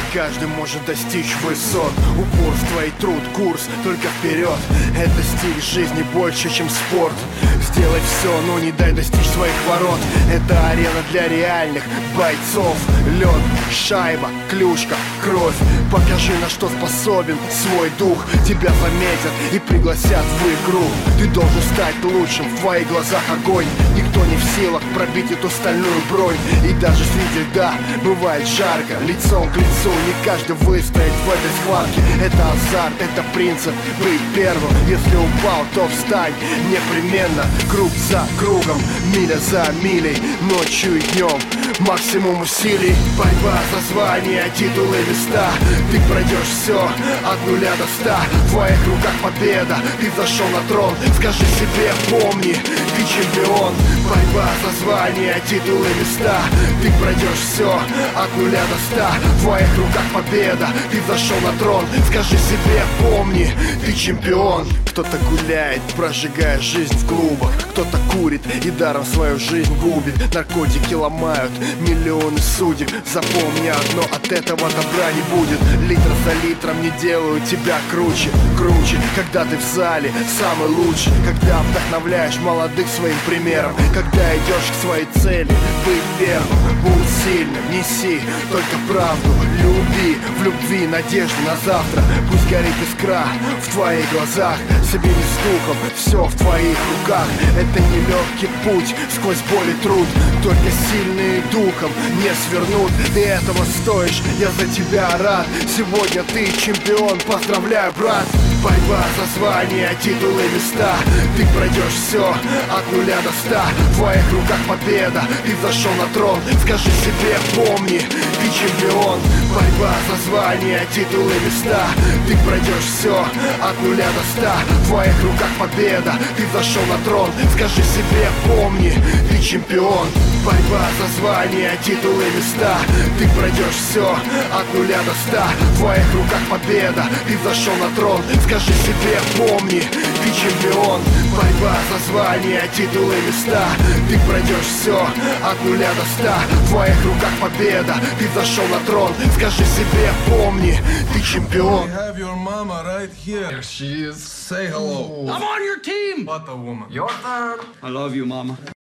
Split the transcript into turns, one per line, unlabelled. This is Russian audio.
каждый может достичь высот. Упорство и труд, курс только вперед. Это стиль жизни больше, чем спорт. Сделай все, но не дай достичь своих ворот. Это арена для реальных бойцов. Лед, шайба, клюшка, кровь. Покажи, на что способен свой дух. Тебя заметят и пригласят в игру. Ты должен стать лучшим, в твоих глазах огонь. Никто не в силах пробить эту стальную бронь. И даже среди льда бывает жарко. Лицом к лицу не каждый выстоит в этой схватке. Это азарт, это принцип быть первым. Если упал, то встань непременно. Круг за кругом, миля за милей, ночью и днем. Максимум усилий, борьба за звания, титулы, места. Ты пройдешь все от 0 до 100. В твоих руках победа, ты взошел на трон. Скажи себе, помни, ты чемпион. Борьба за звания, титулы, места. Ты пройдешь все от 0 до 100. В твоих руках победа, ты взошел на трон. Скажи себе, помни, ты чемпион. Кто-то гуляет, прожигая жизнь в клубах. Кто-то курит и даром свою жизнь губит. Наркотики ломают миллионы судеб. Запомни одно, от этого добра не будет. Литр за литром не делают тебя круче. Круче, когда ты в зале самый лучший. Когда вдохновляешь молодых своим примером. Когда идешь к своей цели, быть первым. Будь сильным, неси только правду. Люби, в любви надежду на завтра. Пусть горит искра в твоих глазах. Соберись с духом, все в твоих руках. Это нелегкий путь, сквозь боль и труд. Только сильные духом не свернут. Ты этого стоишь, я за тебя рад. Сегодня ты чемпион, поздравляю, брат. Борьба за звания, титулы, места. Ты пройдешь все от 0 до 100. В твоих руках победа, ты взошел на трон. Скажи себе, помни, ты чемпион. Борьба за звания, титулы, места. Ты пройдешь все от 0 до 100. В твоих руках победа, ты взошел на трон. Скажи себе, помни, ты чемпион. Борьба за звания, титулы, места. Ты пройдешь все от 0 до 100. В твоих руках победа, ты взошел на трон. Скажи себе, помни, ты чемпион. Борьба за звания, титулы, места. Ты пройдешь все от 0 до 100. В твоих руках победа, ты взошел на трон. Скажи себе, помни, ты чемпион.
Right here. There she is. Say hello.
I'm on your team.
What a woman. Your turn.
I love you, mama.